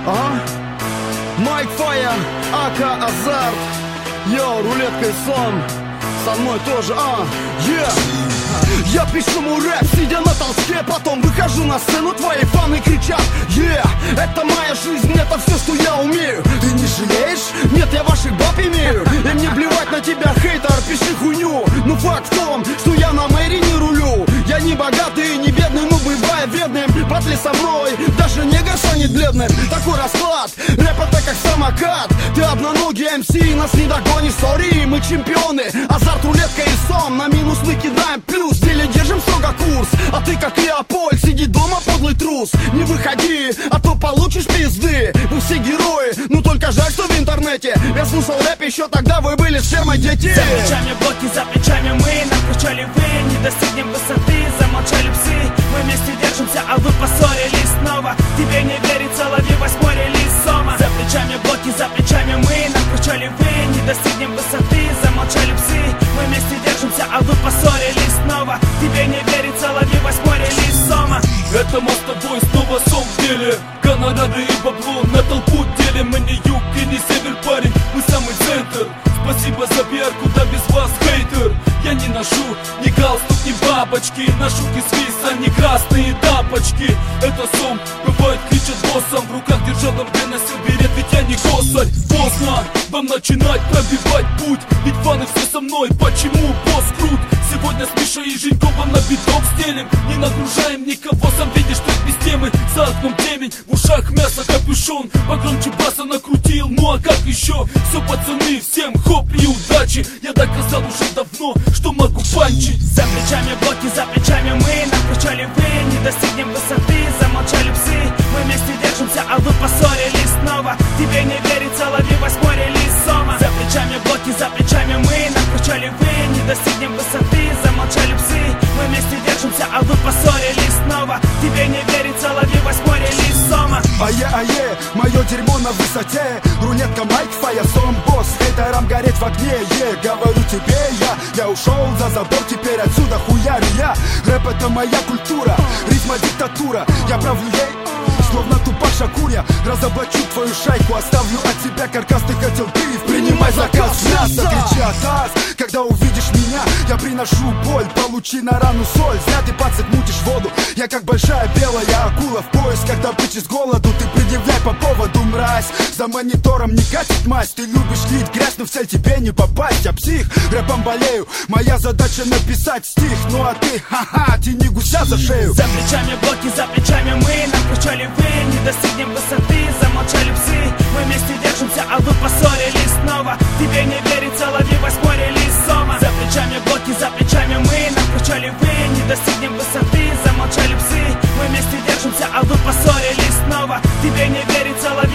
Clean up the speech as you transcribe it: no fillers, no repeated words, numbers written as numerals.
Майк Фая, Ака Азарт. Йо, рулетка и сон. Со мной тоже, Я пишу ему рэп, сидя на толчке. Потом выхожу на сцену, твои фаны кричат: это моя жизнь, это все, что я умею. Ты не жалеешь? Нет, я ваших баб имею. И мне плевать на тебя, хейтер, пиши хуйню. Но факт в том, что я на мэри не рулю. Я не богатый, не бедный, но бывая вредным. Батли со мной, даже не станет бледным. Такой расклад, рэп это как самокат. Ты одноногий MC, нас не догонишь, сори. Мы чемпионы, азарт, рулетка и сон. На минус мы кидаем плюс, в деле держим строго курс. А ты как Леопольд, сиди дома, подлый трус. Не выходи, а то получишь пизды. Вы все герои, ну только жаль, что в интернете. Я слушал рэп еще тогда, вы были с фермой дети. За плечами блоки, за плечами мы. Накручали вы, не достигнем высоты. Замолчали псы, мы вместе держимся, а вы поссорились снова. Тебе не верится, лови 8-й релиз сома. За плечами блоки, за плечами мы. Накручали вы, не достигнем высоты. Замолчали псы, мы вместе держимся, а вы поссорились снова. Тебе не верится, лови 8-й релиз сома. Это мы с тобой снова сон в деле. Гонорары и бабло на толпу делим. Мы не юг и не север, парень, мы самый центр. Спасибо за пиар, куда без вас, хейтер. Я не ношу ни галстук, ни бабочки. Ношу кисвис, а не красные тапочки. Это сон, бывает кричат боссом. В руках держал МД, носил берет, ведь я не косарь. Поздно вам начинать пробивать путь. Ведь фаны все со мной, почему босс крут? Сегодня с Мишей и Женьковым на биток стелим. Не нагружаем никого, сам видишь, что без темы. За окном темень, в ушах мясо, капюшон. Погромче баса накрутил, ну а как еще? Все, пацаны, всем хоп и удачи. Я доказал уже давно, что могу панчить. За плечами блоки, за плечами мы. Накручали вы, не достигнем высоты. Замолчали псы, мы вместе держимся, а вы поссорились снова. Тебе не верится, лови 8-й релиз сома. За плечами блоки, за плечами мы. Накручали вы, не достигнем высоты. Замолчали псы, мы вместе держимся, а вы поссорились снова. Тебе не верится, лови 8-й релиз сома. Мое дерьмо на высоте. Рулетка, Майк Фая, сон, босс. Хейтерам гореть в огне, говорю тебе я ушел за забор, теперь отсюда хуярю я. Рэп это моя культура, ритма диктатура. Я правлю ей, словно Тупак Шакур. Я разоблачу твою шайку, оставлю от себя каркас. Ты хотел биф, принимай заказ мясо. Кричи атас, когда увидишь меня. Я приношу боль, получи на рану соль. Зря ты, пацак, мутишь воду. Я как большая белая акула в поисках добычи с голоду. Ты предъявляй по поводу, мразь. За монитором не катит мазь. Ты любишь лить грязь, но в цель тебе не попасть. Я псих, рэпом болею. Моя задача написать стих. Ну а ты, тяни гуся за шею. За плечами блоки, за плечами мы. Накручали вы, не достигнем высоты. Замолчали псы, мы вместе держимся, а вы поссорились снова. Тебе не верится, лови 8-й релиз сома. За плечами блоки, за плечами мы. Накручали вы, не достигнем высоты. Замолчали псы, мы вместе держимся, а вы поссорились снова. Тебе не верится, лови